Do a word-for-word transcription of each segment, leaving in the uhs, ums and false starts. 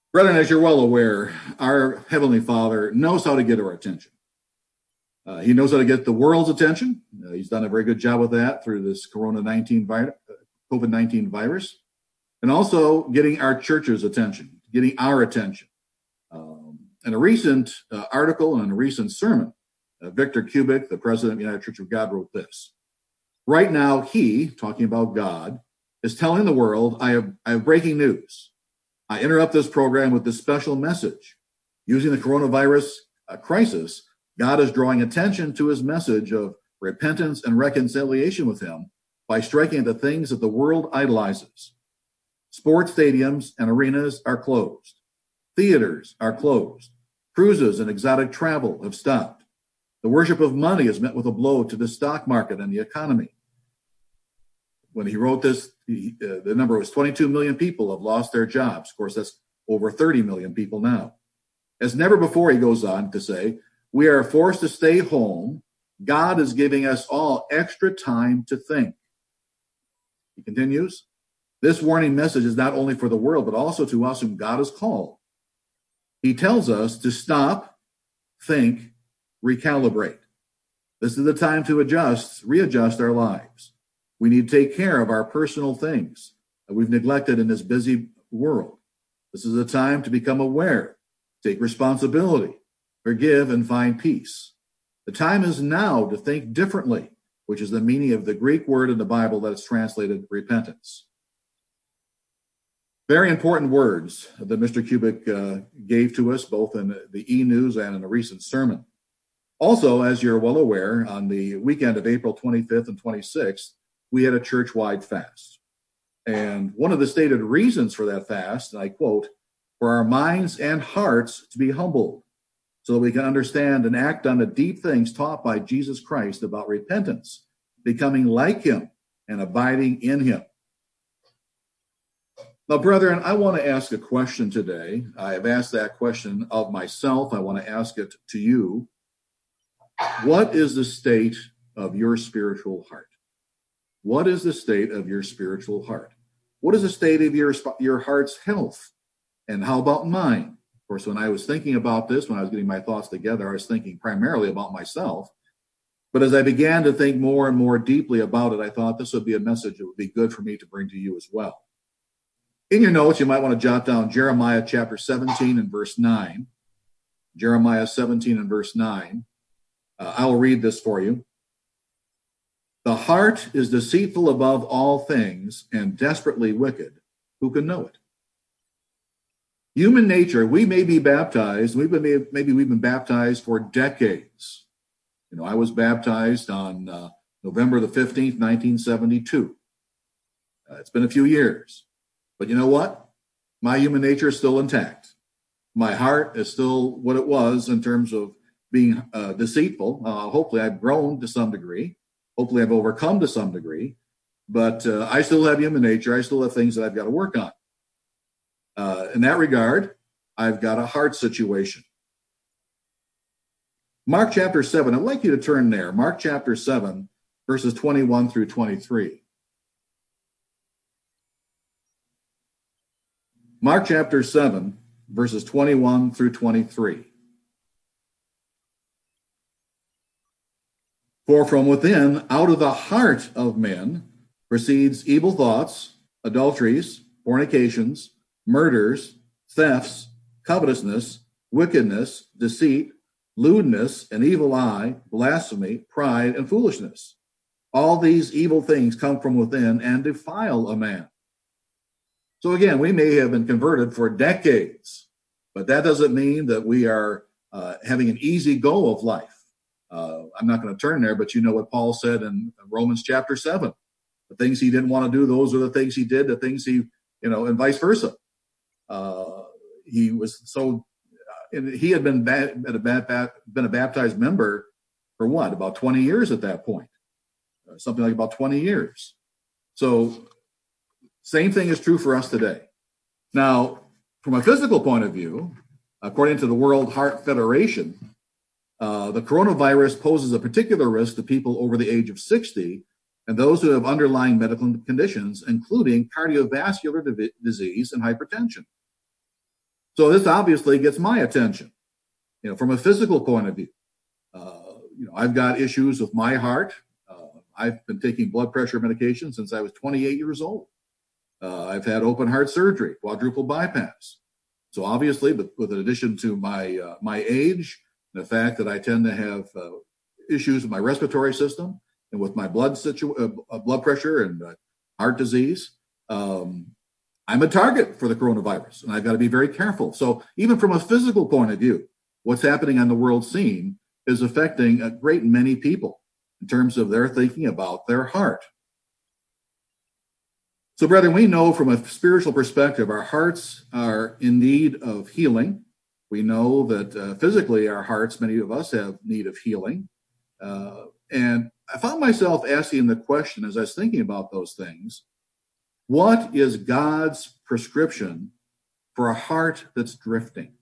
Brethren, as you're well aware, our Heavenly Father knows how to get our attention. Uh, he knows how to get the world's attention. Uh, he's done a very good job with that through this Corona nineteen virus, COVID nineteen virus, and also getting our church's attention, getting our attention. Um, in a recent uh, article and in a recent sermon, uh, Victor Kubik, the president of the United Church of God, wrote this. Right now, he, talking about God, is telling the world, I have, I have breaking news. I interrupt this program with this special message. Using the coronavirus uh, crisis, God is drawing attention to his message of repentance and reconciliation with him by striking at the things that the world idolizes. Sports stadiums and arenas are closed. Theaters are closed. Cruises and exotic travel have stopped. The worship of money is met with a blow to the stock market and the economy. When he wrote this, he, uh, the number was twenty-two million people have lost their jobs. Of course, that's over thirty million people now. As never before, he goes on to say, we are forced to stay home. God is giving us all extra time to think. He continues, this warning message is not only for the world, but also to us whom God has called. He tells us to stop, think, recalibrate. This is the time to adjust, readjust our lives. We need to take care of our personal things that we've neglected in this busy world. This is a time to become aware, take responsibility, forgive, and find peace. The time is now to think differently, which is the meaning of the Greek word in the Bible that is translated repentance. Very important words that Mister Kubik uh, gave to us, both in the e-news and in a recent sermon. Also, as you're well aware, on the weekend of April twenty-fifth and twenty-sixth, we had a church-wide fast. And one of the stated reasons for that fast, and I quote, for our minds and hearts to be humbled, so that we can understand and act on the deep things taught by Jesus Christ about repentance, becoming like him and abiding in him. Now, brethren, I want to ask a question today. I have asked that question of myself. I want to ask it to you. What is the state of your spiritual heart? What is the state of your spiritual heart? What is the state of your, your heart's health? And how about mine? Of course, when I was thinking about this, when I was getting my thoughts together, I was thinking primarily about myself. But as I began to think more and more deeply about it, I thought this would be a message that would be good for me to bring to you as well. In your notes, you might want to jot down Jeremiah chapter seventeen and verse nine. Jeremiah seventeen and verse nine. Uh, I will read this for you. The heart is deceitful above all things and desperately wicked. Who can know it? Human nature, we may be baptized. We've been, maybe we've been baptized for decades. You know, I was baptized on uh, November the fifteenth, nineteen seventy-two. Uh, it's been a few years. But you know what? My human nature is still intact. My heart is still what it was in terms of being uh, deceitful. Uh, hopefully I've grown to some degree. Hopefully I've overcome to some degree, but uh, I still have human nature. I still have things that I've got to work on. Uh, in that regard, I've got a heart situation. Mark chapter seven, I'd like you to turn there. Mark chapter seven, verses twenty-one through twenty-three. Mark chapter seven, verses twenty-one through twenty-three. For from within, out of the heart of men, proceeds evil thoughts, adulteries, fornications, murders, thefts, covetousness, wickedness, deceit, lewdness, an evil eye, blasphemy, pride, and foolishness. All these evil things come from within and defile a man. So again, we may have been converted for decades, but that doesn't mean that we are uh, having an easy go of life. Uh, I'm not going to turn there, but you know what Paul said in Romans chapter seven. The things he didn't want to do, those are the things he did, the things he, you know, and vice versa. Uh, he was so, uh, and he had been, ba- been a baptized member for what, about twenty years at that point, uh, something like about twenty years. So same thing is true for us today. Now, from a physical point of view, according to the World Heart Federation, Uh, the coronavirus poses a particular risk to people over the age of sixty and those who have underlying medical conditions, including cardiovascular disease and hypertension. So this obviously gets my attention, you know, from a physical point of view. Uh, you know, I've got issues with my heart. Uh, I've been taking blood pressure medication since I was twenty-eight years old. Uh, I've had open heart surgery, quadruple bypass. So obviously, with, with in addition to my uh, my age, the fact that I tend to have uh, issues with my respiratory system and with my blood situ- uh, blood pressure and uh, heart disease, um, I'm a target for the coronavirus, and I've got to be very careful. So even from a physical point of view, what's happening on the world scene is affecting a great many people in terms of their thinking about their heart. So, brethren, we know from a spiritual perspective, our hearts are in need of healing. We know that uh, physically our hearts, many of us have need of healing. Uh, and I found myself asking the question as I was thinking about those things, what is God's prescription for a heart that's drifting?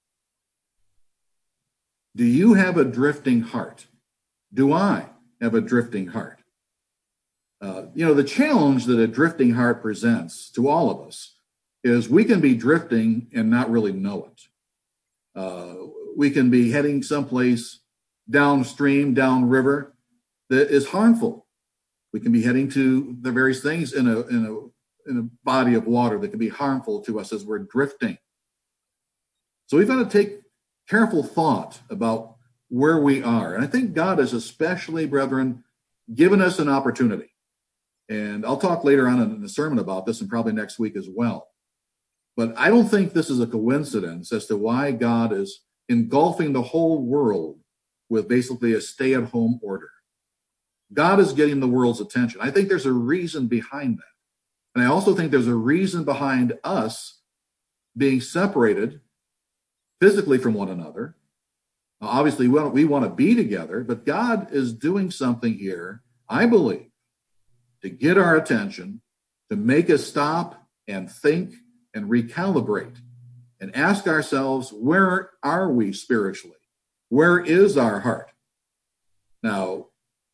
Do you have a drifting heart? Do I have a drifting heart? Uh, you know, the challenge that a drifting heart presents to all of us is we can be drifting and not really know it. Uh, we can be heading someplace downstream, downriver that is harmful. We can be heading to the various things in a in a in a body of water that can be harmful to us as we're drifting. So we've got to take careful thought about where we are. And I think God has especially, brethren, given us an opportunity. And I'll talk later on in the sermon about this and probably next week as well. But I don't think this is a coincidence as to why God is engulfing the whole world with basically a stay-at-home order. God is getting the world's attention. I think there's a reason behind that. And I also think there's a reason behind us being separated physically from one another. Now, obviously, we want, we want to be together, but God is doing something here, I believe, to get our attention, to make us stop and think and recalibrate and ask ourselves, where are we spiritually? Where is our heart? Now,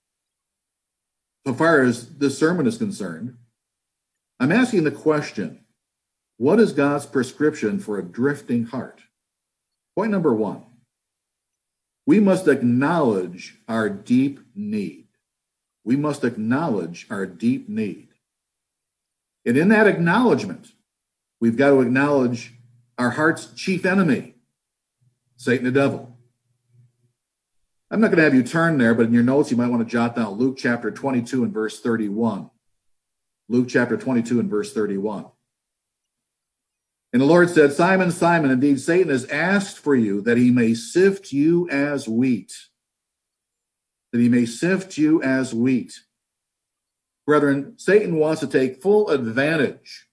so far as this sermon is concerned, I'm asking the question, what is God's prescription for a drifting heart? Point number one, we must acknowledge our deep need. We must acknowledge our deep need. And in that acknowledgement, we've got to acknowledge our heart's chief enemy, Satan the devil. I'm not going to have you turn there, but in your notes, you might want to jot down Luke chapter twenty-two and verse thirty-one. Luke chapter twenty-two and verse thirty-one. And the Lord said, Simon, Simon, indeed Satan has asked for you that he may sift you as wheat. That he may sift you as wheat. Brethren, Satan wants to take full advantage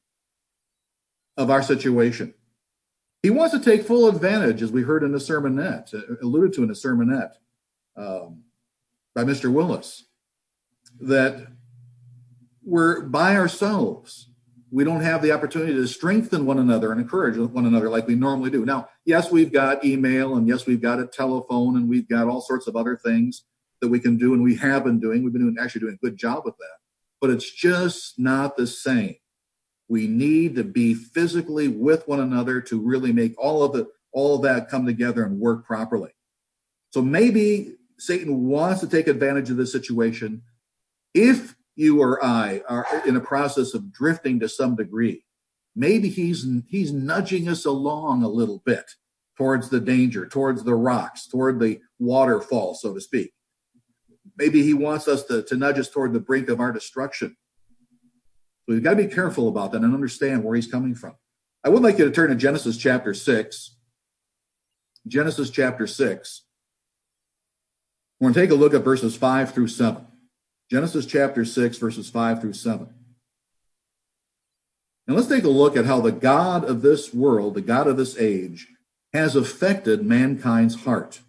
of our situation. He wants to take full advantage, as we heard in the sermonette, alluded to in the sermonette um, by Mister Willis, that we're by ourselves. We don't have the opportunity to strengthen one another and encourage one another like we normally do. Now, yes, we've got email, and yes, we've got a telephone, and we've got all sorts of other things that we can do, and we have been doing. We've been doing, actually doing a good job with that. But it's just not the same. We need to be physically with one another to really make all of it, all of that come together and work properly. So maybe Satan wants to take advantage of this situation. If you or I are in a process of drifting to some degree, maybe he's he's nudging us along a little bit towards the danger, towards the rocks, toward the waterfall, so to speak. Maybe he wants us to, to nudge us toward the brink of our destruction. So we've got to be careful about that and understand where he's coming from. I would like you to turn to Genesis chapter six. Genesis chapter six. We're going to take a look at verses five through seven. Genesis chapter six, verses five through seven. And let's take a look at how the God of this world, the God of this age, has affected mankind's heart.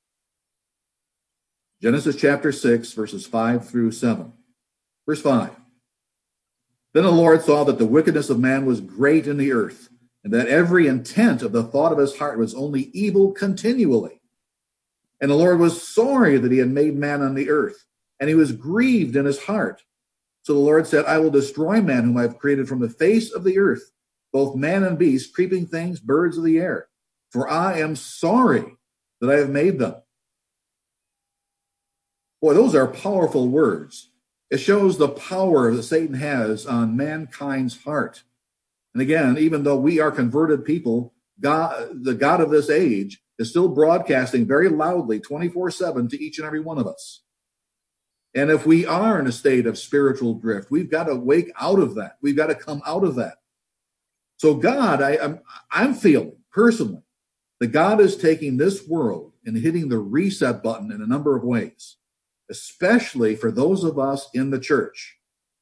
Genesis chapter six, verses five through seven. Verse five. Then the Lord saw that the wickedness of man was great in the earth, and that every intent of the thought of his heart was only evil continually. And the Lord was sorry that he had made man on the earth, and he was grieved in his heart. So the Lord said, I will destroy man whom I have created from the face of the earth, both man and beast, creeping things, birds of the air. For I am sorry that I have made them. Boy, those are powerful words. It shows the power that Satan has on mankind's heart. And again, even though we are converted people, God, the God of this age is still broadcasting very loudly twenty-four seven to each and every one of us. And if we are in a state of spiritual drift, we've got to wake out of that. We've got to come out of that. So God, I, I'm, I'm feeling personally that God is taking this world and hitting the reset button in a number of ways, especially for those of us in the church,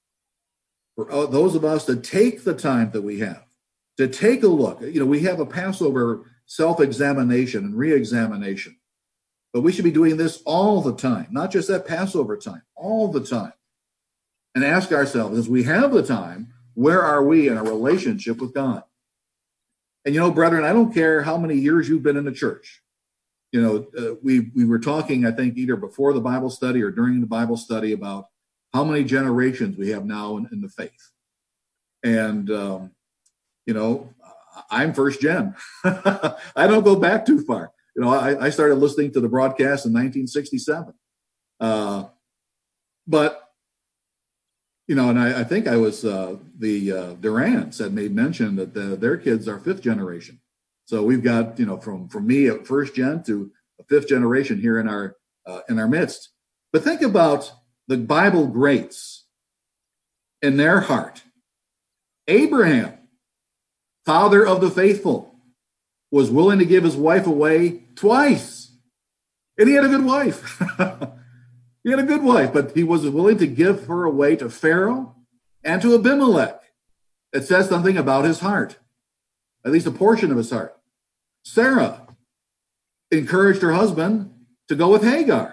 for those of us to take the time that we have, to take a look. You know, we have a Passover self-examination and re-examination, but we should be doing this all the time, not just at Passover time, all the time. And ask ourselves, as we have the time, where are we in a relationship with God? And, you know, brethren, I don't care how many years you've been in the church. You know, uh, we, we were talking, I think, either before the Bible study or during the Bible study about how many generations we have now in, in the faith. And, um, you know, I'm first gen. I don't go back too far. You know, I, I started listening to the broadcast in nineteen sixty-seven. Uh, but, you know, and I, I think I was, uh, the uh, Durans had made mention that the, their kids are fifth generation. So we've got, you know, from, from me at first gen to a fifth generation here in our, uh, in our midst. But think about the Bible greats in their heart. Abraham, father of the faithful, was willing to give his wife away twice. And he had a good wife. He had a good wife, but he was willing to give her away to Pharaoh and to Abimelech. It says something about his heart, at least a portion of his heart. Sarah encouraged her husband to go with Hagar.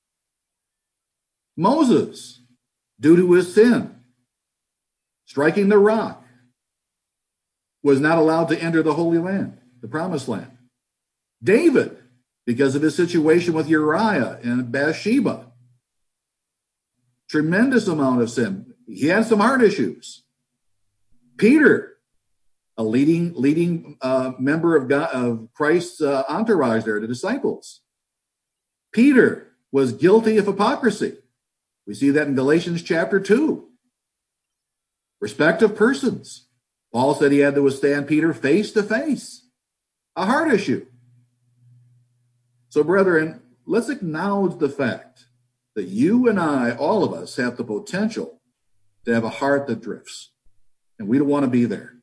Moses, due to his sin, striking the rock, was not allowed to enter the Holy Land, the Promised Land. David, because of his situation with Uriah and Bathsheba, tremendous amount of sin. He had some heart issues. Peter, a leading leading uh, member of God, of Christ's uh, entourage there, the disciples. Peter was guilty of hypocrisy. We see that in Galatians chapter two. Respect of persons. Paul said he had to withstand Peter face to face. A heart issue. So, brethren, let's acknowledge the fact that you and I, all of us, have the potential to have a heart that drifts. And we don't want to be there.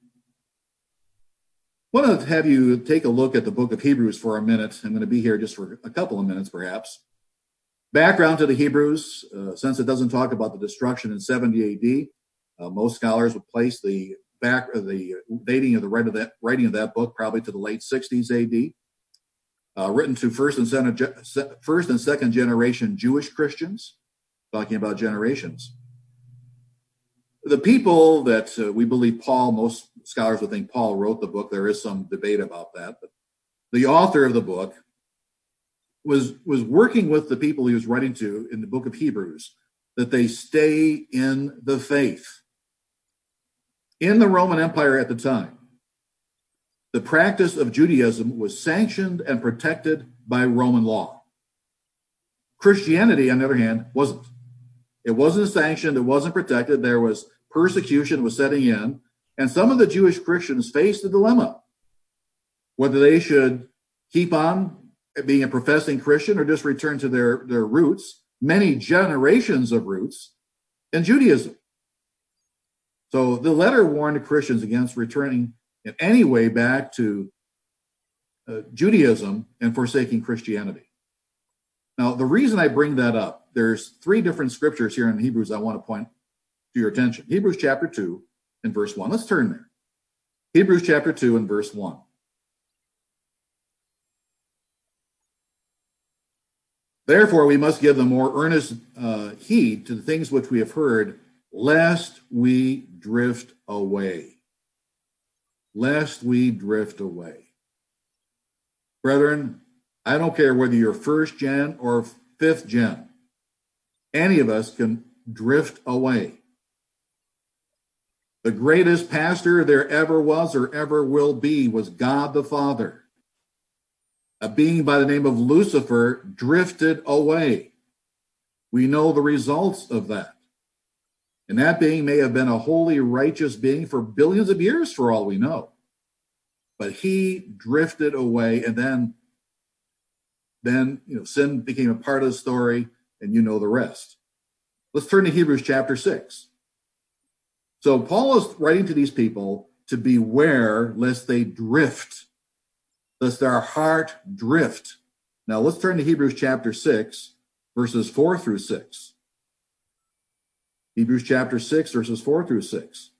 I want to have you take a look at the book of Hebrews for a minute. I'm going to be here just for a couple of minutes, perhaps. Background to the Hebrews, uh, since it doesn't talk about the destruction in seventy A D, uh, most scholars would place the back uh, the dating of the writing of that, writing of that book probably to the late sixties A D. Uh, written to first and, second, first and second generation Jewish Christians, talking about generations. The people that uh, we believe Paul, most scholars would think Paul wrote the book. There is some debate about that. But the author of the book was, was working with the people he was writing to in the book of Hebrews, that they stay in the faith. In the Roman Empire at the time, the practice of Judaism was sanctioned and protected by Roman law. Christianity, on the other hand, wasn't. It wasn't sanctioned. It wasn't protected. There was persecution was setting in. And some of the Jewish Christians faced a dilemma, whether they should keep on being a professing Christian or just return to their, their roots, many generations of roots in Judaism. So the letter warned Christians against returning in any way back to uh, Judaism and forsaking Christianity. Now, the reason I bring that up, there's three different scriptures here in Hebrews I want to point to your attention. Hebrews chapter two and verse one. Let's turn there. Hebrews chapter two and verse one. Therefore, we must give the more earnest uh, heed to the things which we have heard, lest we drift away. Lest we drift away. Brethren, I don't care whether you're first gen or fifth gen. Any of us can drift away. The greatest pastor there ever was or ever will be was God the Father. A being by the name of Lucifer drifted away. We know the results of that. And that being may have been a holy, righteous being for billions of years, for all we know. But he drifted away, and then, then you know, sin became a part of the story, and you know the rest. Let's turn to Hebrews chapter six. So Paul is writing to these people to beware lest they drift, lest their heart drift. Now let's turn to Hebrews chapter six, verses four through six. Hebrews chapter six, verses four through six.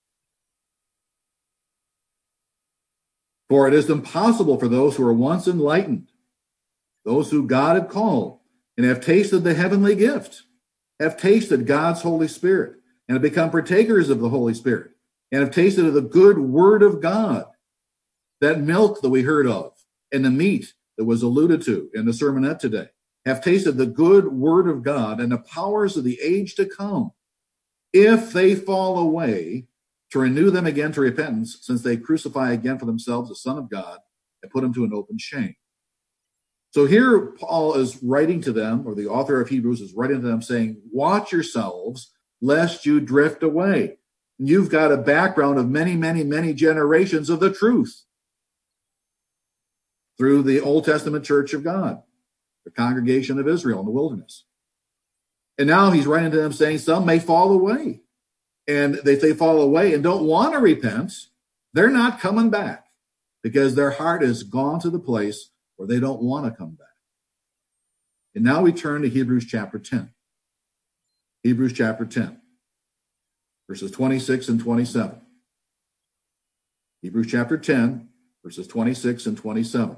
For it is impossible for those who are once enlightened, those who God had called, and have tasted the heavenly gift, have tasted God's Holy Spirit, and have become partakers of the Holy Spirit, and have tasted of the good word of God, that milk that we heard of, and the meat that was alluded to in the sermonette today, have tasted the good word of God and the powers of the age to come, if they fall away, to renew them again to repentance, since they crucify again for themselves the Son of God and put him to an open shame. So here Paul is writing to them, or the author of Hebrews is writing to them saying, watch yourselves lest you drift away. You've got a background of many, many, many generations of the truth through the Old Testament church of God, the congregation of Israel in the wilderness. And now he's writing to them saying some may fall away. And if they fall away and don't want to repent, they're not coming back because their heart has gone to the place where they don't want to come back. And now we turn to Hebrews chapter ten. Hebrews chapter ten, verses twenty-six and twenty-seven. Hebrews chapter ten, verses twenty-six and twenty-seven.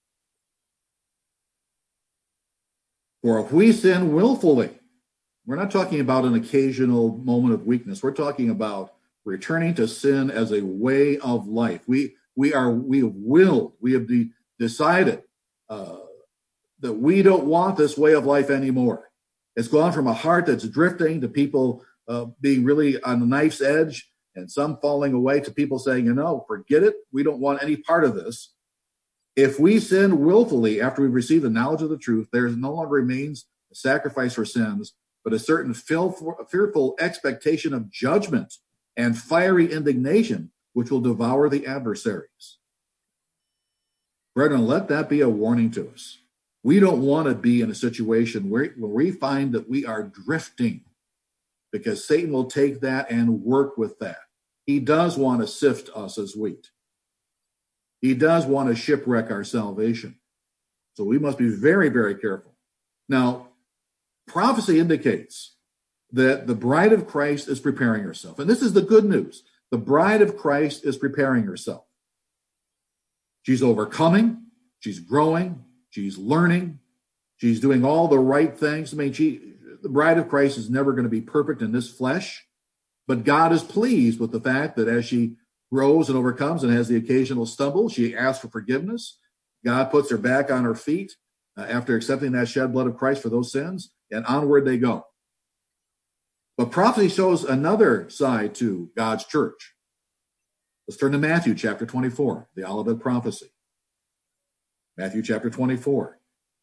For if we sin willfully, we're not talking about an occasional moment of weakness. We're talking about returning to sin as a way of life. We we are we have willed, we have de- decided uh, that we don't want this way of life anymore. It's gone from a heart that's drifting to people uh, being really on the knife's edge, and some falling away to people saying, you know, forget it. We don't want any part of this. If we sin willfully after we've received the knowledge of the truth, there no longer remains a sacrifice for sins, but a certain fearful expectation of judgment and fiery indignation, which will devour the adversaries. Brethren, let that be a warning to us. We don't want to be in a situation where, where we find that we are drifting, because Satan will take that and work with that. He does want to sift us as wheat. He does want to shipwreck our salvation. So we must be very, very careful. Now, prophecy indicates that the bride of Christ is preparing herself. And this is the good news. The bride of Christ is preparing herself. She's overcoming. She's growing. She's learning. She's doing all the right things. I mean, she, the bride of Christ is never going to be perfect in this flesh, but God is pleased with the fact that as she grows and overcomes and has the occasional stumble, she asks for forgiveness. God puts her back on her feet uh, after accepting that shed blood of Christ for those sins, and onward they go. But prophecy shows another side to God's church. Let's turn to Matthew chapter twenty-four, the Olivet prophecy. Matthew chapter twenty-four,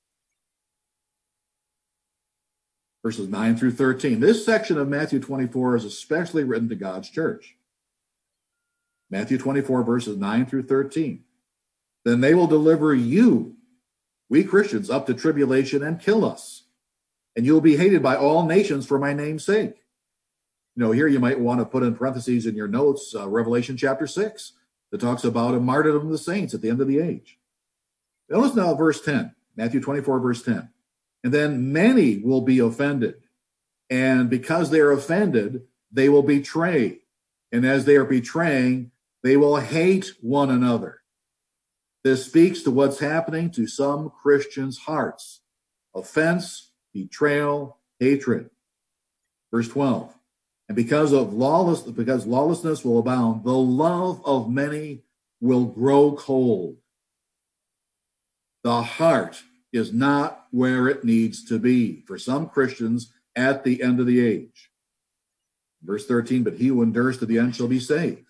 verses nine through thirteen. This section of Matthew twenty-four is especially written to God's church. Matthew twenty-four, verses nine through thirteen. Then they will deliver you, we Christians, up to tribulation and kill us. And you will be hated by all nations for my name's sake. You know, here you might want to put in parentheses in your notes, uh, Revelation chapter six, that talks about a martyrdom of the saints at the end of the age. Notice now verse ten, Matthew twenty-four, verse ten. And then many will be offended. And because they are offended, they will betray. And as they are betraying, they will hate one another. This speaks to what's happening to some Christians' hearts. Offense, betrayal, hatred. Verse twelve. And because of lawless, because lawlessness will abound, the love of many will grow cold. The heart is not where it needs to be for some Christians at the end of the age. Verse thirteen, but he who endures to the end shall be saved.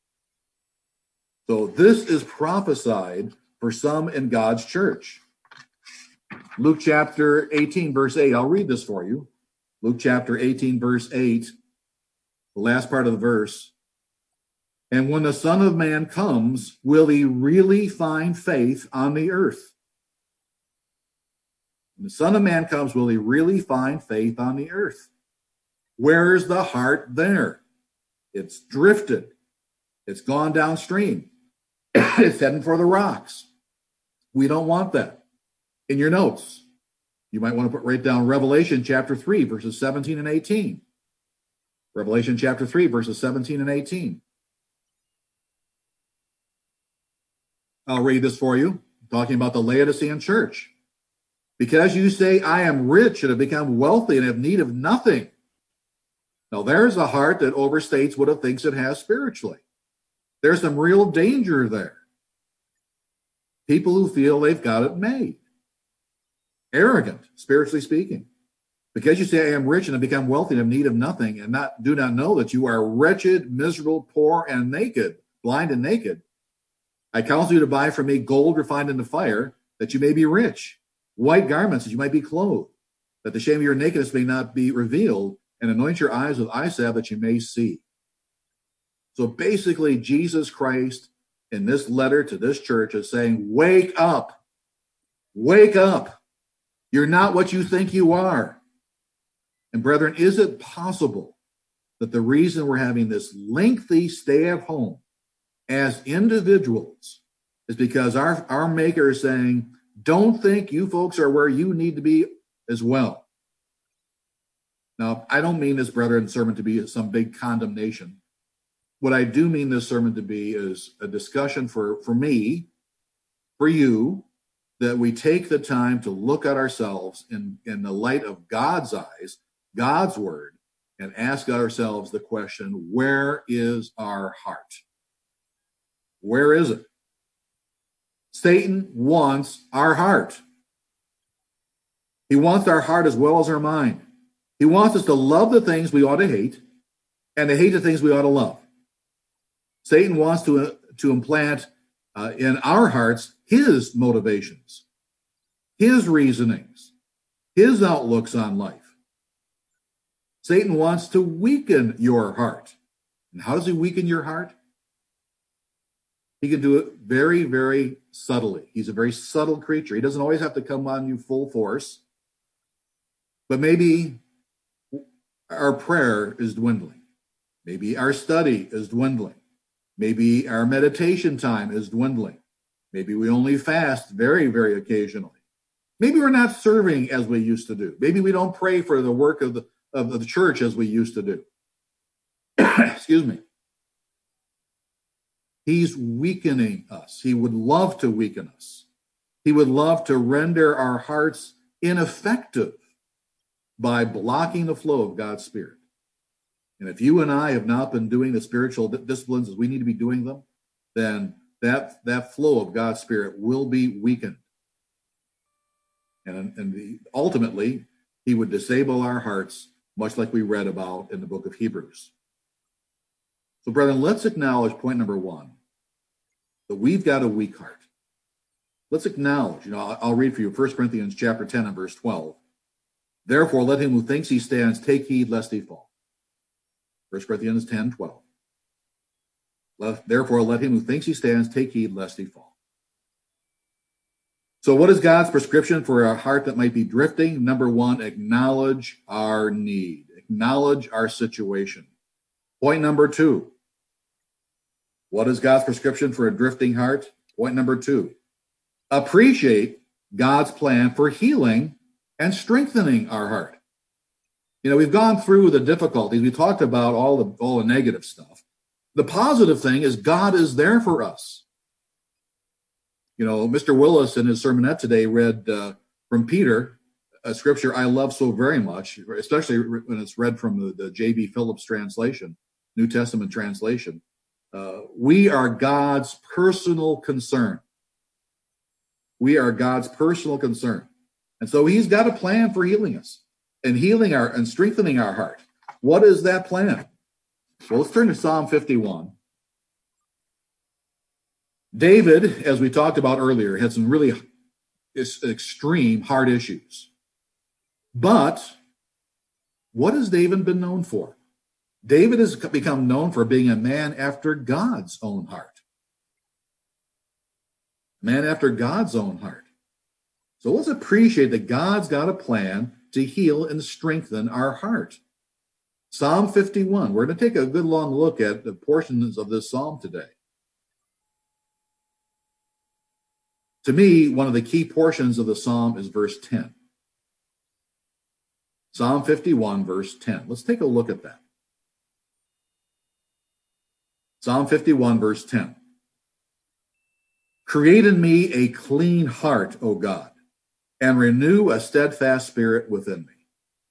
So this is prophesied for some in God's church. Luke chapter eighteen, verse eight. I'll read this for you. Luke chapter eighteen, verse eight, the last part of the verse. And when the Son of Man comes, will he really find faith on the earth? When the Son of Man comes, will he really find faith on the earth? Where's the heart there? It's drifted. It's gone downstream. It's heading for the rocks. We don't want that. In your notes, you might want to put right down Revelation chapter three, verses seventeen and eighteen. Revelation chapter three, verses seventeen and eighteen. I'll read this for you, talking about the Laodicean church. Because you say, I am rich and have become wealthy and have need of nothing. Now, there's a heart that overstates what it thinks it has spiritually. There's some real danger there. People who feel they've got it made. Arrogant, spiritually speaking. Because you say, I am rich and have become wealthy and have need of nothing, and not do not know that you are wretched, miserable, poor, and naked, blind and naked. I counsel you to buy from me gold refined in the fire, that you may be rich, white garments, that you might be clothed, that the shame of your nakedness may not be revealed, and anoint your eyes with eye salve that you may see. So basically, Jesus Christ in this letter to this church is saying, wake up, wake up. You're not what you think you are. And brethren, is it possible that the reason we're having this lengthy stay at home as individuals is because our, our maker is saying, don't think you folks are where you need to be as well. Now, I don't mean this, brethren, sermon to be some big condemnation. What I do mean this sermon to be is a discussion for, for me, for you, that we take the time to look at ourselves in, in the light of God's eyes, God's word, and ask ourselves the question, where is our heart? Where is it? Satan wants our heart. He wants our heart as well as our mind. He wants us to love the things we ought to hate and to hate the things we ought to love. Satan wants to, uh, to implant uh, in our hearts his motivations, his reasonings, his outlooks on life. Satan wants to weaken your heart. And how does he weaken your heart? He can do it very, very subtly. He's a very subtle creature. He doesn't always have to come on you full force. But maybe our prayer is dwindling. Maybe our study is dwindling. Maybe our meditation time is dwindling. Maybe we only fast very, very occasionally. Maybe we're not serving as we used to do. Maybe we don't pray for the work of the, of the church as we used to do. Excuse me. He's weakening us. He would love to weaken us. He would love to render our hearts ineffective by blocking the flow of God's Spirit. And if you and I have not been doing the spiritual disciplines as we need to be doing them, then that, that flow of God's Spirit will be weakened. And, and the, ultimately, he would disable our hearts, much like we read about in the book of Hebrews. So, brethren, let's acknowledge point number one, that we've got a weak heart. Let's acknowledge, you know, I'll, I'll read for you First Corinthians chapter ten and verse twelve. Therefore, let him who thinks he stands take heed lest he fall. First Corinthians ten, twelve. Let, therefore, let him who thinks he stands take heed lest he fall. So what is God's prescription for a heart that might be drifting? Number one, acknowledge our need. Acknowledge our situation. Point number two. What is God's prescription for a drifting heart? Point number two. Appreciate God's plan for healing and strengthening our heart. You know, we've gone through the difficulties. We talked about all the all the negative stuff. The positive thing is God is there for us. You know, Mister Willis in his sermonette today read uh, from Peter, a scripture I love so very much, especially when it's read from the, the J B Phillips translation, New Testament translation. Uh, we are God's personal concern. We are God's personal concern. And so he's got a plan for healing us and healing our and strengthening our heart. What is that plan? Well, let's turn to Psalm fifty-one. David, as we talked about earlier, had some really extreme heart issues. But what has David been known for? David has become known for being a man after God's own heart. Man after God's own heart. So let's appreciate that God's got a plan to heal and strengthen our heart. Psalm fifty-one. We're going to take a good long look at the portions of this psalm today. To me, one of the key portions of the psalm is verse ten. Psalm fifty-one, verse ten. Let's take a look at that. Psalm fifty-one, verse ten. Create in me a clean heart, O God, and renew a steadfast spirit within me.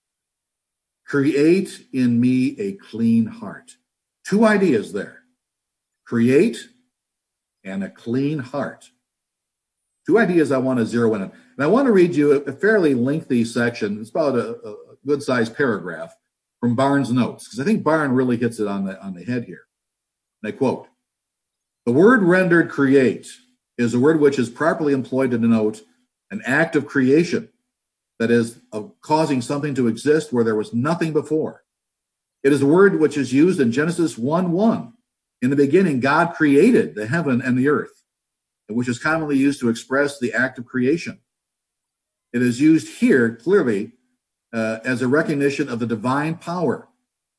Create in me a clean heart. Two ideas there. Create and a clean heart. Two ideas I want to zero in on. And I want to read you a fairly lengthy section. It's about a, a good-sized paragraph from Barnes' notes, because I think Barnes really hits it on the, on the head here. And I quote, "The word rendered create is a word which is properly employed to denote an act of creation, that is, of causing something to exist where there was nothing before. It is a word which is used in Genesis one one. In the beginning, God created the heaven and the earth, which is commonly used to express the act of creation. It is used here clearly uh, as a recognition of the divine power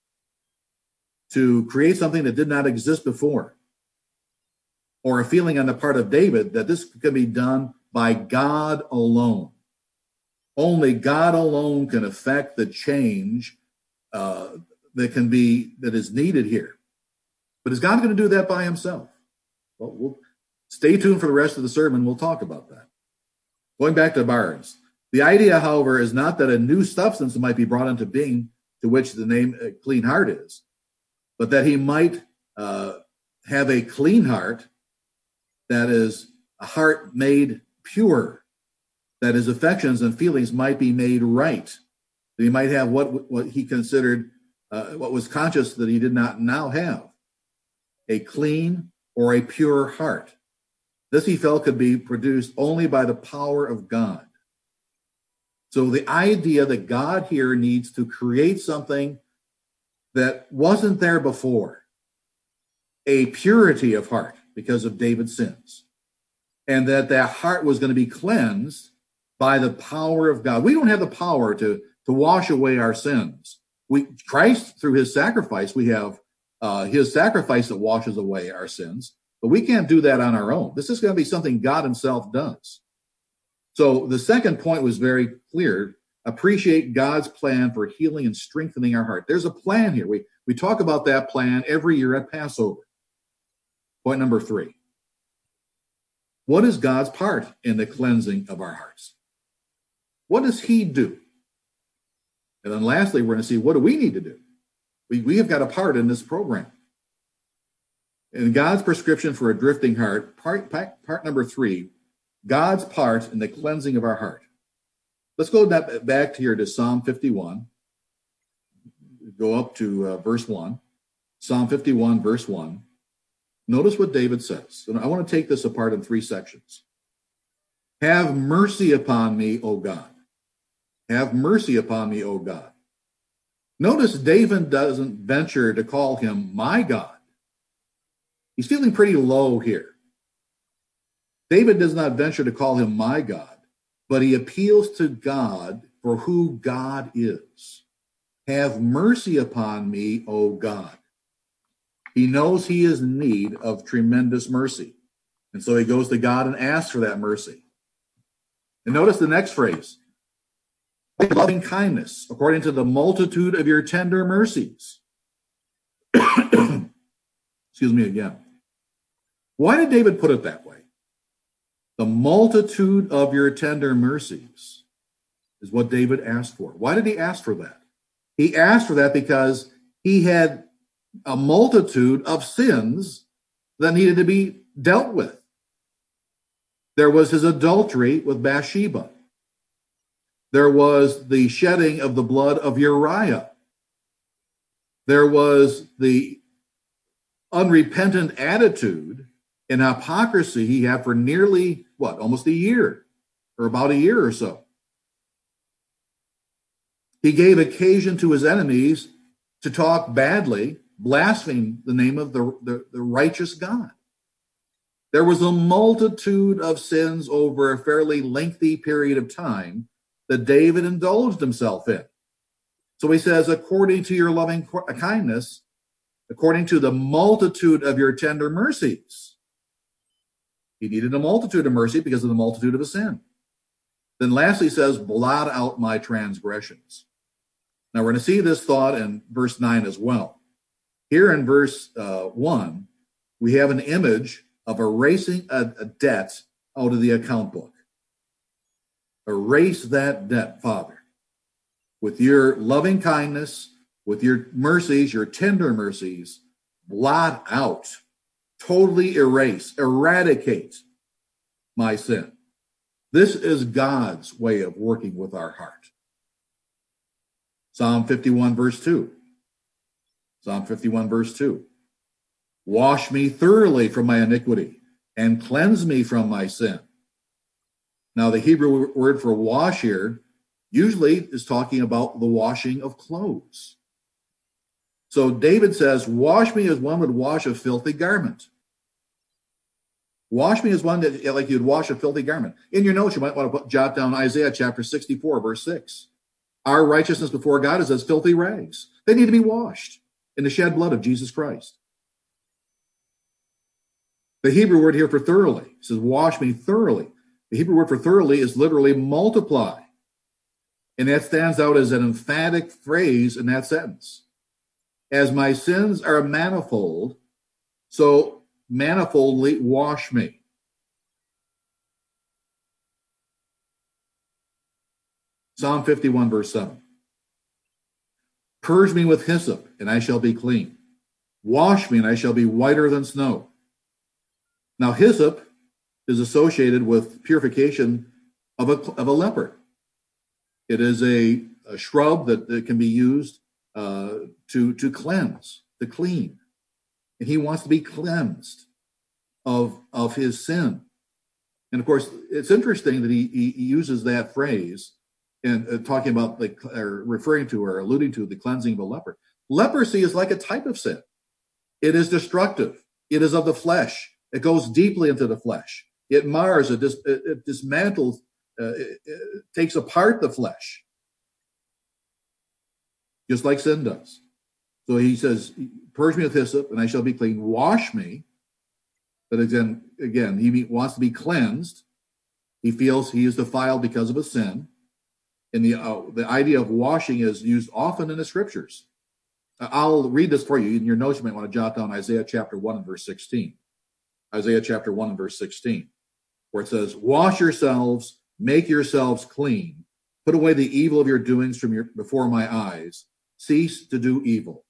to create something that did not exist before, or a feeling on the part of David that this can be done by God alone. Only God alone can affect the change uh, that can be, that is needed here. But is God going to do that by himself? Well, we'll stay tuned for the rest of the sermon. We'll talk about that. Going back to Barnes. The idea, however, is not that a new substance might be brought into being, to which the name uh, clean heart is, but that he might uh, have a clean heart, that is a heart made pure, that his affections and feelings might be made right, that he might have what, what he considered, uh, what was conscious that he did not now have, a clean or a pure heart. This he felt could be produced only by the power of God. So the idea that God here needs to create something that wasn't there before, a purity of heart because of David's sins, and that that heart was going to be cleansed by the power of God. We don't have the power to, to wash away our sins. We, Christ, through his sacrifice, we have uh, his sacrifice that washes away our sins, but we can't do that on our own. This is going to be something God himself does. So the second point was very clear. Appreciate God's plan for healing and strengthening our heart. There's a plan here. We, we talk about that plan every year at Passover. Point number three. What is God's part in the cleansing of our hearts? What does he do? And then lastly, we're going to see, what do we need to do? We, we have got a part in this program. In God's prescription for a drifting heart, part, part, part number three, God's part in the cleansing of our heart. Let's go back here to Psalm fifty-one. Go up to uh, verse one. Psalm fifty-one, verse one. Notice what David says. And I want to take this apart in three sections. Have mercy upon me, O God. Have mercy upon me, O God. Notice David doesn't venture to call him my God. He's feeling pretty low here. David does not venture to call him my God, but he appeals to God for who God is. Have mercy upon me, O God. He knows he is in need of tremendous mercy. And so he goes to God and asks for that mercy. And notice the next phrase. Loving kindness, according to the multitude of your tender mercies. Excuse me again. Why did David put it that way? The multitude of your tender mercies is what David asked for. Why did he ask for that? He asked for that because he had a multitude of sins that needed to be dealt with. There was his adultery with Bathsheba. There was the shedding of the blood of Uriah. There was the unrepentant attitude and hypocrisy he had for nearly, what, almost a year, or about a year or so. He gave occasion to his enemies to talk badly, blaspheme the name of the, the, the righteous God. There was a multitude of sins over a fairly lengthy period of time that David indulged himself in. So he says, according to your loving kindness, according to the multitude of your tender mercies. He needed a multitude of mercy because of the multitude of his sin. Then lastly he says, blot out my transgressions. Now we're going to see this thought in verse nine as well. Here in verse uh, one, we have an image of erasing a, a debt out of the account book. Erase that debt, Father, with your loving kindness, with your mercies, your tender mercies, blot out, totally erase, eradicate my sin. This is God's way of working with our heart. Psalm fifty-one, verse two. Psalm fifty-one, verse two. Wash me thoroughly from my iniquity and cleanse me from my sin. Now, the Hebrew word for wash here usually is talking about the washing of clothes. So David says, wash me as one would wash a filthy garment. Wash me as one that, like you'd wash a filthy garment. In your notes, you might want to put, jot down Isaiah chapter sixty-four, verse six. Our righteousness before God is as filthy rags. They need to be washed in the shed blood of Jesus Christ. The Hebrew word here for thoroughly says, wash me thoroughly. The Hebrew word for thoroughly is literally multiply. And that stands out as an emphatic phrase in that sentence. As my sins are manifold, so manifoldly wash me. Psalm fifty-one, verse seven. Purge me with hyssop, and I shall be clean. Wash me, and I shall be whiter than snow. Now, hyssop is associated with purification of a, of a leper. It is a, a shrub that, that can be used uh, to, to cleanse, to clean. And he wants to be cleansed of, of his sin. And of course, it's interesting that he, he uses that phrase and uh, talking about, the, or referring to or alluding to the cleansing of a leper. Leprosy is like a type of sin. It is destructive. It is of the flesh. It goes deeply into the flesh. It mars, it, dis, it, it dismantles, uh, it, it takes apart the flesh, just like sin does. So he says, purge me with hyssop, and I shall be clean. Wash me. But again, again, he wants to be cleansed. He feels he is defiled because of a sin. And the, uh, the idea of washing is used often in the scriptures. I'll read this for you. In your notes, you might want to jot down Isaiah chapter one and verse sixteen. Isaiah chapter one and verse sixteen, where it says, wash yourselves, make yourselves clean, put away the evil of your doings from your before my eyes, cease to do evil.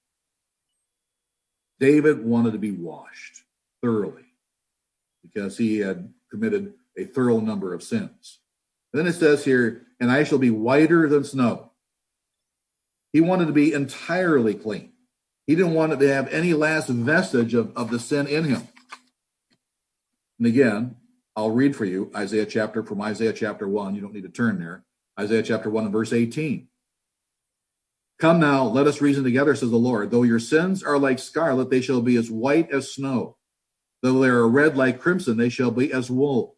David wanted to be washed thoroughly because he had committed a thorough number of sins. And then it says here, and I shall be whiter than snow. He wanted to be entirely clean. He didn't want to have any last vestige of, of the sin in him. And again, I'll read for you Isaiah chapter from Isaiah chapter one. You don't need to turn there. Isaiah chapter one and verse eighteen. Come now, let us reason together, says the Lord. Though your sins are like scarlet, they shall be as white as snow. Though they are red like crimson, they shall be as wool.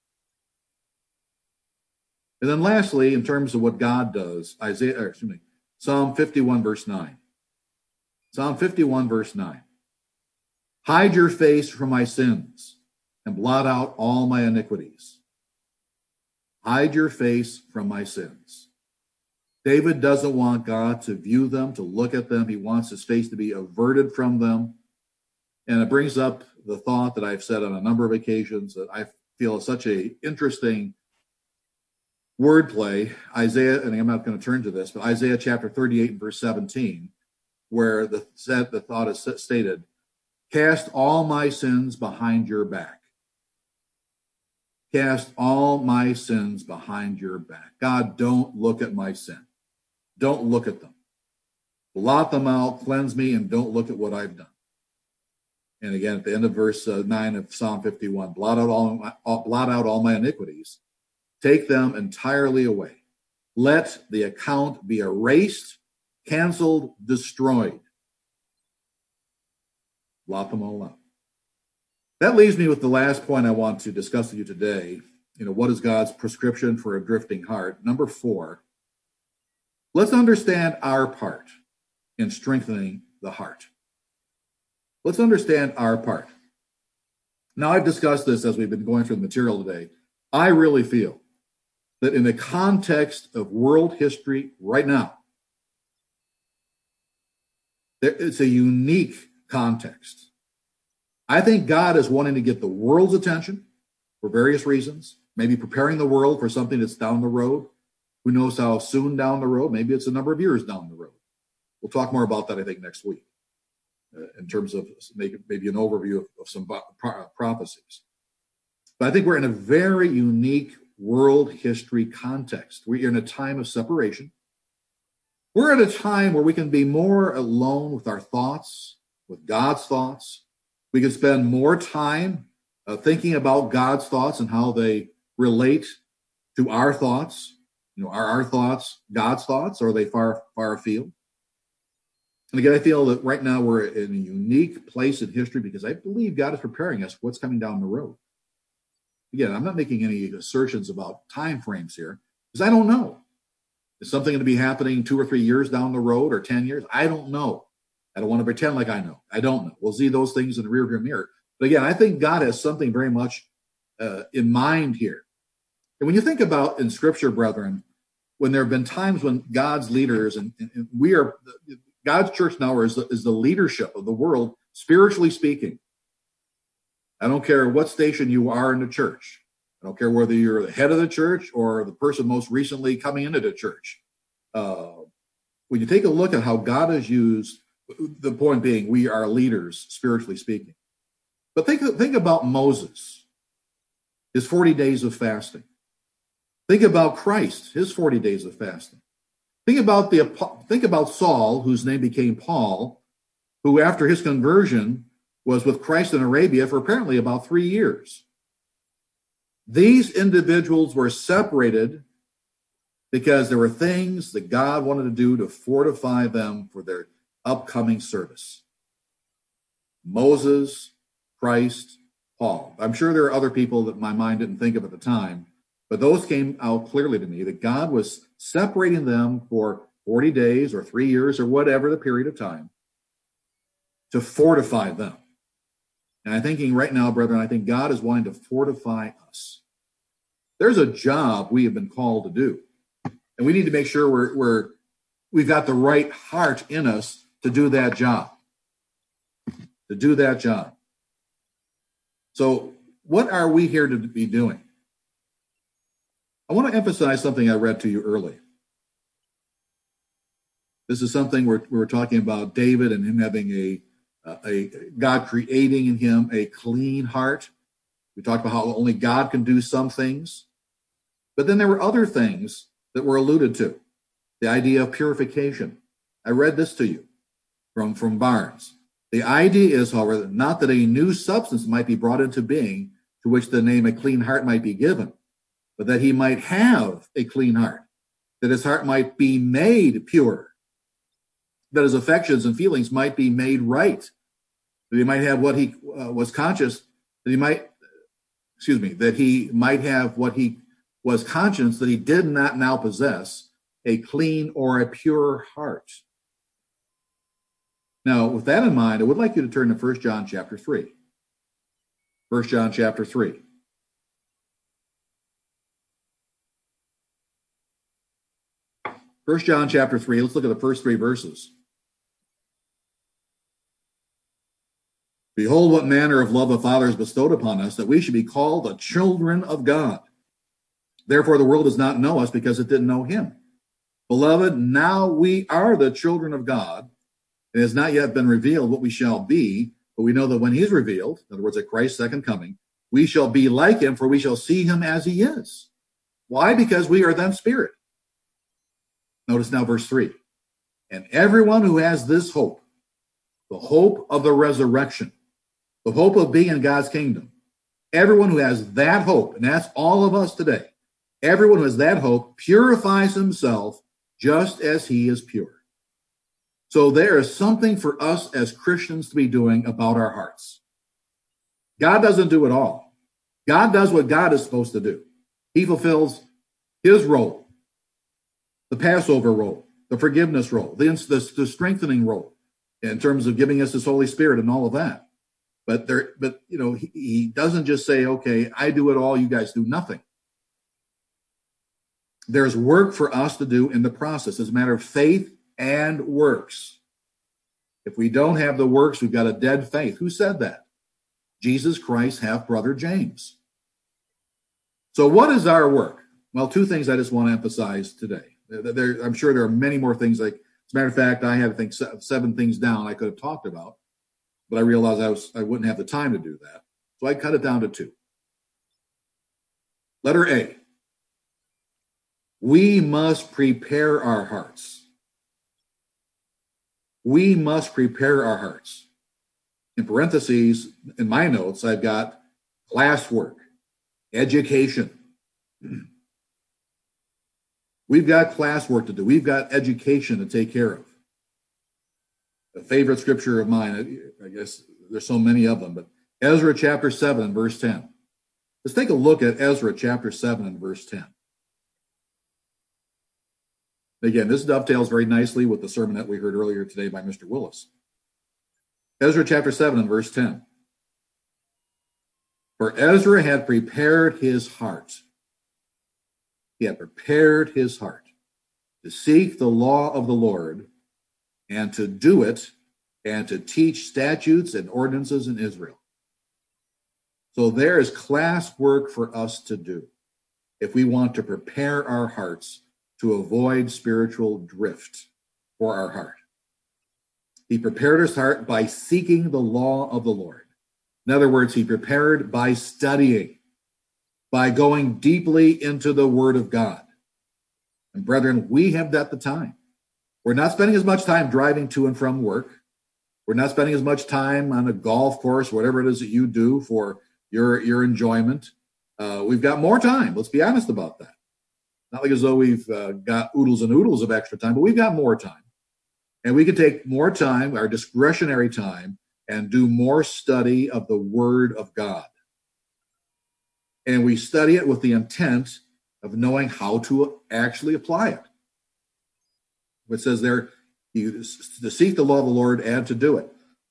And then lastly, in terms of what God does, Isaiah, or excuse me, Psalm fifty-one, verse nine. Psalm fifty-one, verse nine. Hide your face from my sins and blot out all my iniquities. Hide your face from my sins. David doesn't want God to view them, to look at them. He wants his face to be averted from them. And it brings up the thought that I've said on a number of occasions that I feel is such an interesting wordplay. Isaiah, and I'm not going to turn to this, but Isaiah chapter thirty-eight and verse seventeen, where the, the thought is stated, cast all my sins behind your back. Cast all my sins behind your back. God, don't look at my sin. Don't look at them. Blot them out, cleanse me, and don't look at what I've done. And again, at the end of verse uh, nine of Psalm fifty-one, blot out all my, blot out all my iniquities, take them entirely away. Let the account be erased, canceled, destroyed. Blot them all out. That leaves me with the last point I want to discuss with you today. You know, what is God's prescription for a drifting heart? Number four, let's understand our part in strengthening the heart. Let's understand our part. Now, I've discussed this as we've been going through the material today. I really feel that in the context of world history right now, it's a unique context. I think God is wanting to get the world's attention for various reasons, maybe preparing the world for something that's down the road. Who knows how soon down the road? Maybe it's a number of years down the road. We'll talk more about that, I think, next week uh, in terms of maybe, maybe an overview of, of some pro- prophecies. But I think we're in a very unique world history context. We're in a time of separation. We're at a time where we can be more alone with our thoughts, with God's thoughts. We can spend more time uh, thinking about God's thoughts and how they relate to our thoughts. You know, are our thoughts God's thoughts, or are they far, far afield? And again, I feel that right now we're in a unique place in history because I believe God is preparing us for what's coming down the road. Again, I'm not making any assertions about time frames here because I don't know. Is something going to be happening two or three years down the road or ten years? I don't know. I don't want to pretend like I know. I don't know. We'll see those things in the rearview mirror. But again, I think God has something very much uh, in mind here. And when you think about in Scripture, brethren, when there have been times when God's leaders, and, and we are, God's church now is the, is the leadership of the world, spiritually speaking. I don't care what station you are in the church. I don't care whether you're the head of the church or the person most recently coming into the church. Uh, when you take a look at how God has used, the point being, we are leaders, spiritually speaking. But think, think about Moses, his forty days of fasting. Think about Christ, his forty days of fasting. Think about the think about Saul, whose name became Paul, who after his conversion was with Christ in Arabia for apparently about three years. These individuals were separated because there were things that God wanted to do to fortify them for their upcoming service. Moses, Christ, Paul. I'm sure there are other people that my mind didn't think of at the time, but those came out clearly to me that God was separating them for forty days or three years or whatever the period of time to fortify them. And I'm thinking right now, brethren, I think God is wanting to fortify us. There's a job we have been called to do, and we need to make sure we're, we're we've got the right heart in us to do that job. To do that job. So, what are we here to be doing? I want to emphasize something I read to you earlier. This is something we're, we're talking about David and him having a, uh, a God creating in him a clean heart. We talked about how only God can do some things. But then there were other things that were alluded to. The idea of purification. I read this to you from, from Barnes. The idea is, however, not that a new substance might be brought into being to which the name a clean heart might be given, but that he might have a clean heart, that his heart might be made pure, that his affections and feelings might be made right, that he might have what he uh, was conscious, that he might, excuse me, that he might have what he was conscious that he did not now possess, a clean or a pure heart. Now, with that in mind, I would like you to turn to First John chapter three. First John chapter three. First John chapter three, let's look at the first three verses. Behold, what manner of love the Father has bestowed upon us, that we should be called the children of God. Therefore, the world does not know us because it didn't know him. Beloved, now we are the children of God. It has not yet been revealed what we shall be, but we know that when he is revealed, in other words, at Christ's second coming, we shall be like him, for we shall see him as he is. Why? Because we are then spirit. Notice now verse three. And everyone who has this hope, the hope of the resurrection, the hope of being in God's kingdom. Everyone who has that hope, and that's all of us today, everyone who has that hope purifies himself just as he is pure. So there is something for us as Christians to be doing about our hearts. God doesn't do it all. God does what God is supposed to do. He fulfills his role, the Passover role, the forgiveness role, the, the, the strengthening role in terms of giving us his Holy Spirit and all of that. But there, but you know, he, he doesn't just say, okay, I do it all, you guys do nothing. There's work for us to do in the process. It's a matter of faith and works. If we don't have the works, we've got a dead faith. Who said that? Jesus Christ, half-brother James. So what is our work? Well, two things I just want to emphasize today. There, I'm sure there are many more things. Like, as a matter of fact, I had, I think, seven things down I could have talked about, but I realized I, was, I wouldn't have the time to do that. So I cut it down to two. Letter A. We must prepare our hearts. We must prepare our hearts. In parentheses, in my notes, I've got classwork, education. We've got classwork to do. We've got education to take care of. A favorite scripture of mine, I guess there's so many of them, but Ezra chapter seven and verse ten. Let's take a look at Ezra chapter seven and verse ten. Again, this dovetails very nicely with the sermon that we heard earlier today by Mister Willis. Ezra chapter seven and verse ten. For Ezra had prepared his heart. He had prepared his heart to seek the law of the Lord and to do it and to teach statutes and ordinances in Israel. So there is class work for us to do if we want to prepare our hearts to avoid spiritual drift for our heart. He prepared his heart by seeking the law of the Lord. In other words, he prepared by studying, by going deeply into the Word of God. And brethren, we have that the time. We're not spending as much time driving to and from work. We're not spending as much time on a golf course, whatever it is that you do for your, your enjoyment. Uh, we've got more time. Let's be honest about that. Not like as though we've uh, got oodles and oodles of extra time, but we've got more time. And we can take more time, our discretionary time, and do more study of the Word of God. And we study it with the intent of knowing how to actually apply it. It says there, you, to seek the law of the Lord and to do it.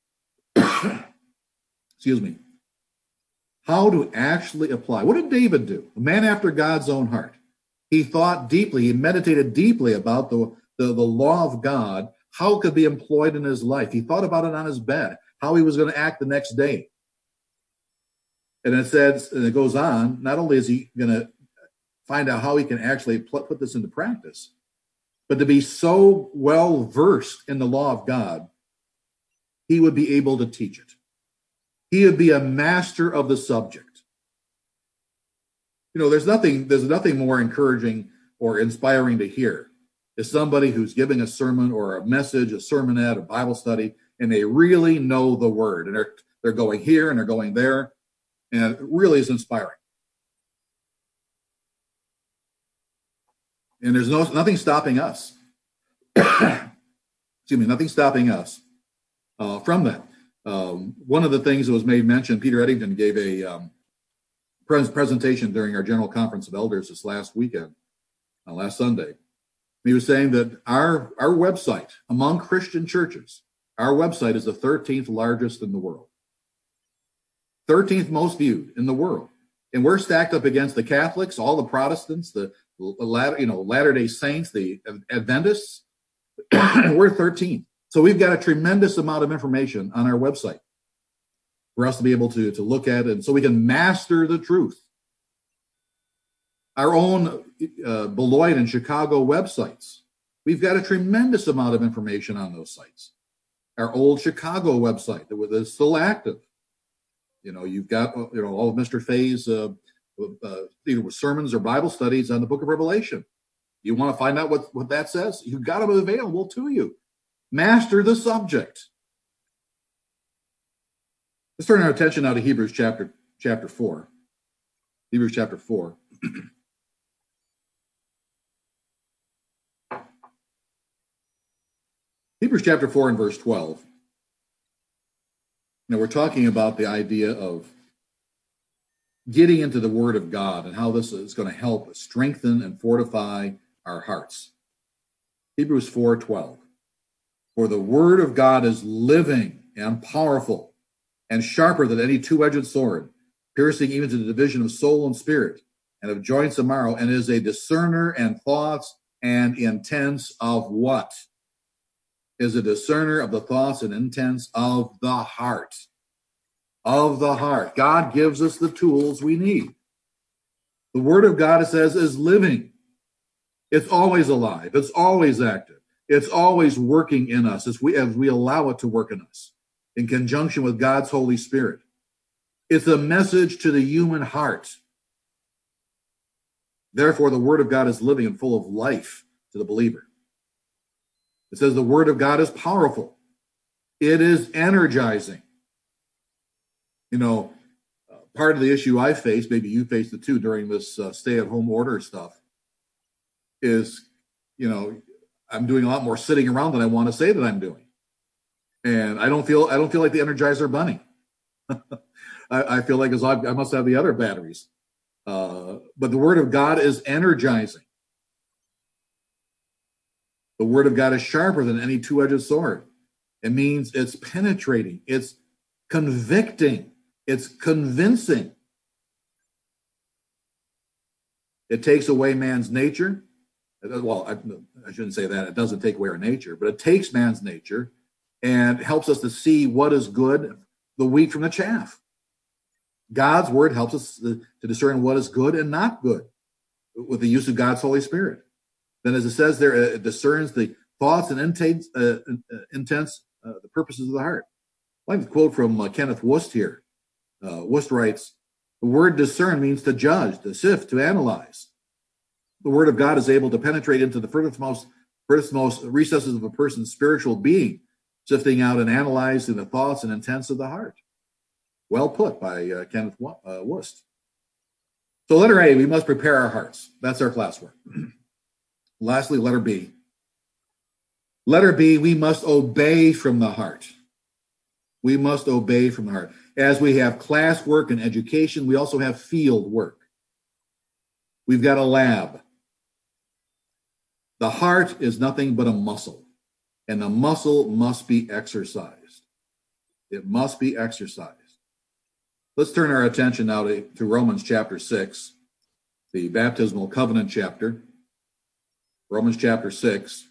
Excuse me. How to actually apply. What did David do? A man after God's own heart. He thought deeply, he meditated deeply about the, the, the law of God, how it could be employed in his life. He thought about it on his bed, how he was going to act the next day. And it says, and it goes on, not only is he going to find out how he can actually put this into practice, but to be so well versed in the law of God, he would be able to teach it. He would be a master of the subject. You know, there's nothing, there's nothing more encouraging or inspiring to hear is somebody who's giving a sermon or a message, a sermonette, a Bible study, and they really know the Word, and they're they're going here and they're going there, and it really is inspiring. And there's no nothing stopping us. Excuse me, nothing stopping us uh, from that. Um, one of the things that was made mention, Peter Eddington gave a um, presentation during our General Conference of Elders this last weekend, uh, last Sunday. He was saying that our, our website, among Christian churches, our website is the thirteenth largest in the world. thirteenth most viewed in the world. And we're stacked up against the Catholics, all the Protestants, the you know, Latter-day Saints, the Adventists. We're thirteenth. So we've got a tremendous amount of information on our website for us to be able to, to look at it, so we can master the truth. Our own uh, Beloit and Chicago websites, we've got a tremendous amount of information on those sites. Our old Chicago website that was still active. You know, you've got you know all of Mister Fay's uh, uh, either sermons or Bible studies on the Book of Revelation. You want to find out what, what that says? You've got them available to you. Master the subject. Let's turn our attention now to Hebrews chapter chapter four. Hebrews chapter four. Hebrews chapter four and verse twelve. Now we're talking about the idea of getting into the Word of God and how this is going to help strengthen and fortify our hearts. Hebrews four twelve. For the Word of God is living and powerful and sharper than any two-edged sword, piercing even to the division of soul and spirit and of joints and marrow, and is a discerner and thoughts and intents of what? Is a discerner of the thoughts and intents of the heart. Of the heart. God gives us the tools we need. The Word of God, it says, is living. It's always alive. It's always active. It's always working in us as we, as we allow it to work in us in conjunction with God's Holy Spirit. It's a message to the human heart. Therefore, the Word of God is living and full of life to the believer. It says the Word of God is powerful. It is energizing. You know, uh, part of the issue I faced, maybe you faced it too during this uh, stay-at-home order stuff, is, you know, I'm doing a lot more sitting around than I want to say that I'm doing, and I don't feel I don't feel like the Energizer Bunny. I, I feel like as I, I must have the other batteries. Uh, but the Word of God is energizing. The Word of God is sharper than any two-edged sword. It means it's penetrating. It's convicting. It's convincing. It takes away man's nature. Well, I, I shouldn't say that. It doesn't take away our nature, but it takes man's nature and helps us to see what is good, the wheat from the chaff. God's Word helps us to, to discern what is good and not good with the use of God's Holy Spirit. Then, as it says there, it discerns the thoughts and intents, uh, intents uh, the purposes of the heart. I like to quote from uh, Kenneth Wust here. Uh, Wust writes, the word discern means to judge, to sift, to analyze. The Word of God is able to penetrate into the furthest furthest recesses of a person's spiritual being, sifting out and analyzing the thoughts and intents of the heart. Well put by uh, Kenneth uh, Wust. So letter A, we must prepare our hearts. That's our classwork. Lastly, letter B. Letter B, we must obey from the heart. We must obey from the heart. As we have classwork and education, we also have field work. We've got a lab. The heart is nothing but a muscle, and the muscle must be exercised. It must be exercised. Let's turn our attention now to, to Romans chapter six, the baptismal covenant chapter. Romans chapter six.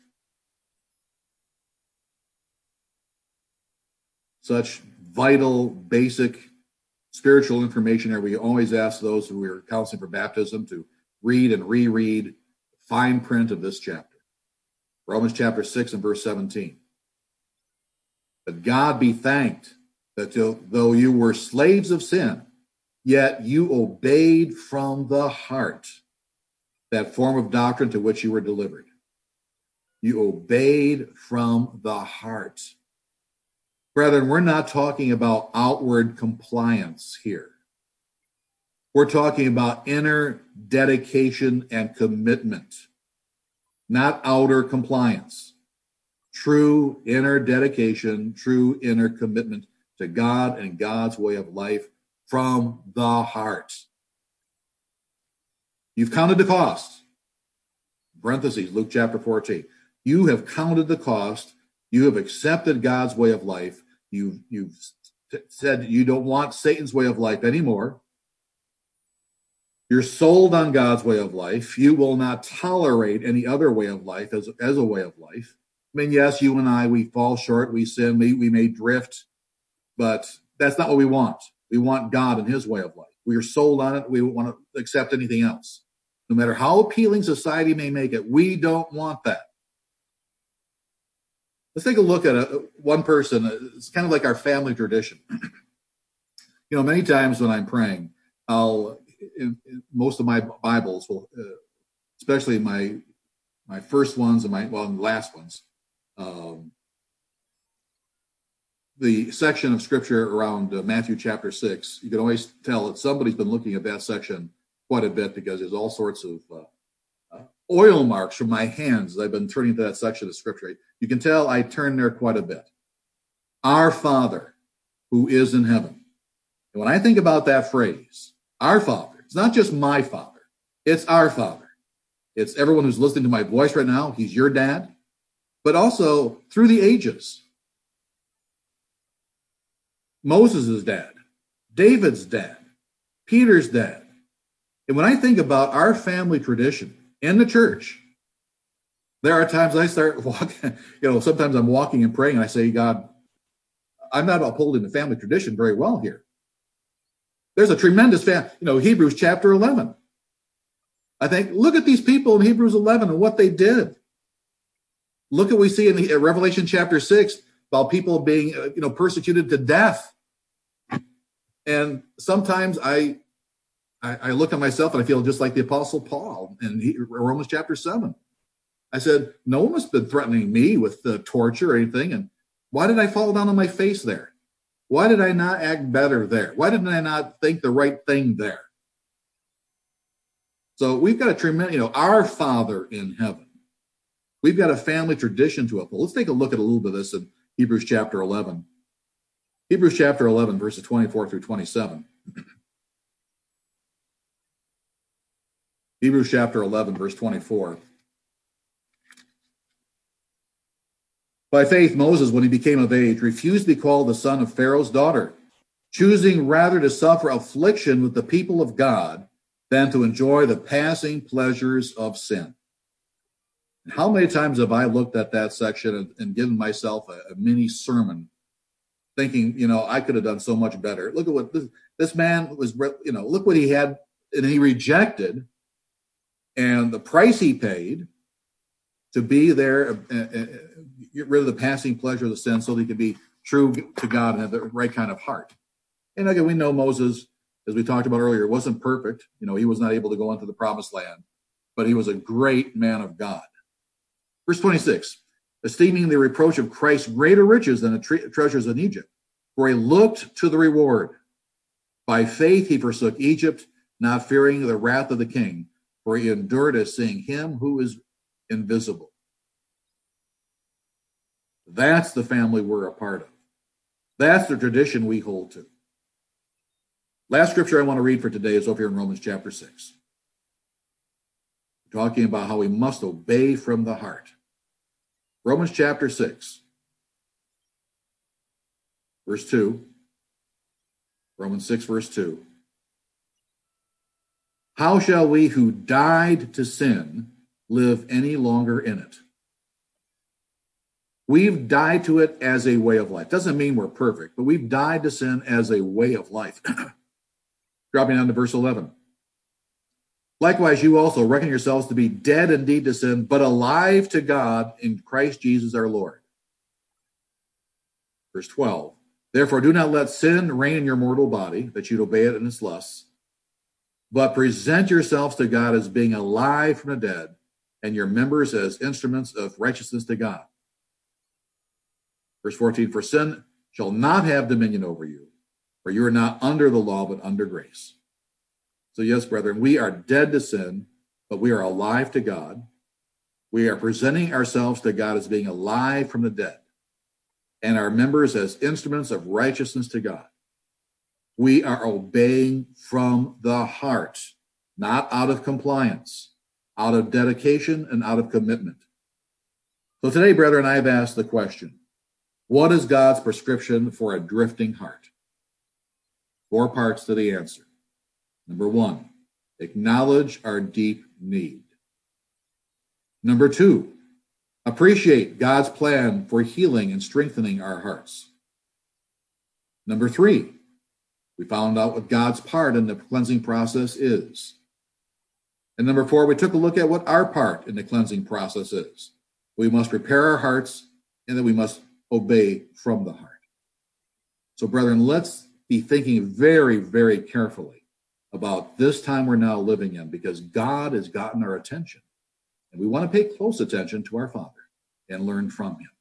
Such vital, basic spiritual information there. We always ask those who are counseling for baptism to read and reread the fine print of this chapter. Romans chapter six and verse seventeen. But God be thanked that though you were slaves of sin, yet you obeyed from the heart that form of doctrine to which you were delivered. You obeyed from the heart. Brethren, we're not talking about outward compliance here. We're talking about inner dedication and commitment, not outer compliance. True inner dedication, true inner commitment to God and God's way of life from the heart. You've counted the cost. Parentheses, Luke chapter fourteen. You have counted the cost. You have accepted God's way of life. You've, you've said you don't want Satan's way of life anymore. You're sold on God's way of life. You will not tolerate any other way of life as, as a way of life. I mean, yes, you and I, we fall short, we sin, we, we may drift, but that's not what we want. We want God and his way of life. We are sold on it. We don't want to accept anything else. No matter how appealing society may make it, we don't want that. Let's take a look at a, one person. It's kind of like our family tradition. You know, many times when I'm praying, I'll, in, in most of my Bibles will, uh, especially my my first ones and my well, and the last ones, um, the section of scripture around uh, Matthew chapter six, you can always tell that somebody's been looking at that section quite a bit because there's all sorts of uh, uh, oil marks from my hands as I've been turning to that section of scripture. You can tell I turn there quite a bit. Our Father who is in heaven. And when I think about that phrase, our Father, it's not just my Father, it's our Father. It's everyone who's listening to my voice right now. He's your dad, but also through the ages. Moses' dad, David's dad, Peter's dad. And when I think about our family tradition in the church, there are times I start walking, you know, sometimes I'm walking and praying and I say, God, I'm not upholding the family tradition very well here. There's a tremendous, fam- you know, Hebrews chapter eleven. I think, look at these people in Hebrews eleven and what they did. Look at what we see in the, uh, Revelation chapter six about people being, uh, you know, persecuted to death. And sometimes I, I, I look at myself and I feel just like the Apostle Paul in he, Romans chapter seven. I said, no one has been threatening me with uh, torture or anything. And why did I fall down on my face there? Why did I not act better there? Why did I not think the right thing there? So we've got a tremendous, you know, our Father in heaven. We've got a family tradition to uphold. Let's take a look at a little bit of this in Hebrews chapter eleven. Hebrews chapter eleven, verses twenty-four through twenty-seven. Hebrews chapter eleven, verse twenty-four. By faith, Moses, when he became of age, refused to be called the son of Pharaoh's daughter, choosing rather to suffer affliction with the people of God than to enjoy the passing pleasures of sin. How many times have I looked at that section and, and given myself a, a mini sermon thinking, you know, I could have done so much better. Look at what this, this man was, you know, look what he had, and he rejected, and the price he paid to be there, uh, uh, get rid of the passing pleasure of the sin so that he could be true to God and have the right kind of heart. And again, we know Moses, as we talked about earlier, wasn't perfect. You know, he was not able to go into the promised land, but he was a great man of God. Verse twenty-six, esteeming the reproach of Christ greater riches than the tre- treasures in Egypt, for he looked to the reward. By faith he forsook Egypt, not fearing the wrath of the king, for he endured as seeing him who is invisible. That's the family we're a part of. That's the tradition we hold to. Last scripture I want to read for today is over here in Romans chapter six. We're talking about how we must obey from the heart. Romans chapter six, verse two. Romans six, verse two. How shall we who died to sin live any longer in it? We've died to it as a way of life. Doesn't mean we're perfect, but we've died to sin as a way of life. Dropping down to verse eleven. Likewise, you also reckon yourselves to be dead indeed to sin, but alive to God in Christ Jesus our Lord. Verse twelve. Therefore, do not let sin reign in your mortal body, that you'd obey it in its lusts, but present yourselves to God as being alive from the dead, and your members as instruments of righteousness to God. Verse fourteen, for sin shall not have dominion over you, for you are not under the law, but under grace. So yes, brethren, we are dead to sin, but we are alive to God. We are presenting ourselves to God as being alive from the dead, and our members as instruments of righteousness to God. We are obeying from the heart, not out of compliance, out of dedication and out of commitment. So today, brethren, I've asked the question, what is God's prescription for a drifting heart? Four parts to the answer. Number one, acknowledge our deep need. Number two, appreciate God's plan for healing and strengthening our hearts. Number three, we found out what God's part in the cleansing process is. And number four, we took a look at what our part in the cleansing process is. We must prepare our hearts, and then we must obey from the heart. So, brethren, let's be thinking very, very carefully about this time we're now living in, because God has gotten our attention. And we want to pay close attention to our Father and learn from him.